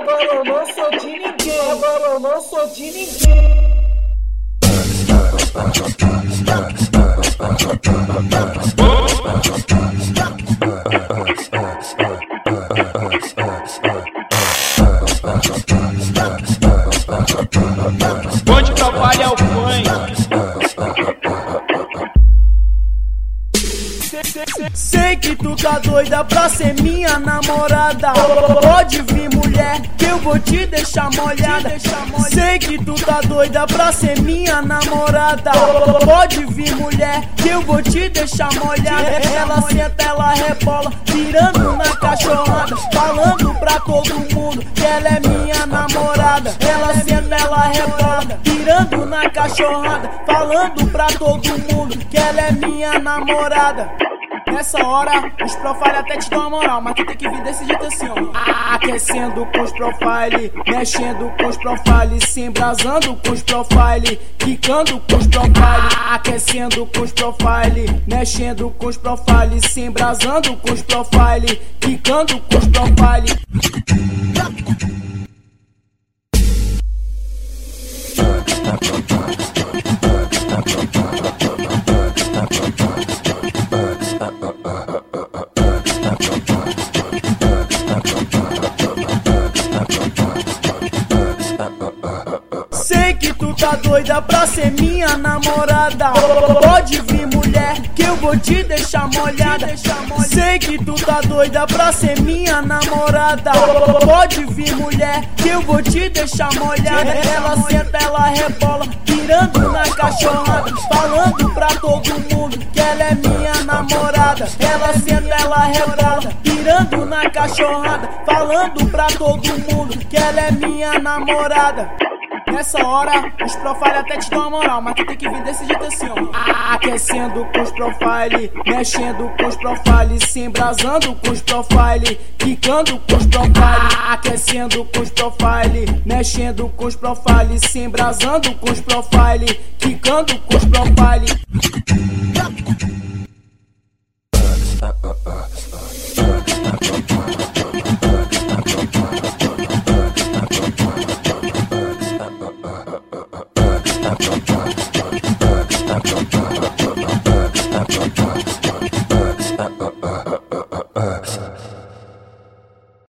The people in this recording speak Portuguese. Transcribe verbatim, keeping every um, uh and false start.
Agora eu não sou de ninguém. Agora eu não sou de ninguém. Onde trabalha o funk? Sei que tu tá doida pra ser minha namorada. Pode vir, mulher, que eu vou te deixar molhada. Sei que tu tá doida pra ser minha namorada. Pode vir, mulher, que eu vou te deixar molhada. Ela senta, ela rebola, virando na cachorrada, falando pra todo mundo que ela é minha namorada. Ela senta, ela rebola, virando na cachorrada, falando pra todo mundo que ela é minha namorada. Nessa hora, os profile até te dão uma moral, mas tu tem que vir desse jeito assim, ó. Aquecendo com os profile, mexendo com os profile, se embrasando com os profile, quicando com os profile. Aquecendo com os profile, mexendo com os profile, se embrasando com os profile, quicando com os profile. Sei que tu tá doida pra ser minha namorada. Pode vir, mulher, que eu vou te deixar molhada. Sei que tu tá doida pra ser minha namorada. Pode vir, mulher, que eu vou te deixar molhada. Ela senta, ela rebola, virando na cachorrada, falando pra todo mundo que ela é minha namorada. Ela senta, ela rebola, virando na cachorrada, falando pra todo mundo que ela é minha namorada. Nessa hora, os profile até te dão uma moral, mas tu tem que vir desse jeito assim, ó. Aquecendo com os profile, mexendo com os profile, se embrasando com os profile, quicando com os profile. Aquecendo com os profile, mexendo com os profile, se embrasando com os profile, quicando com os profile.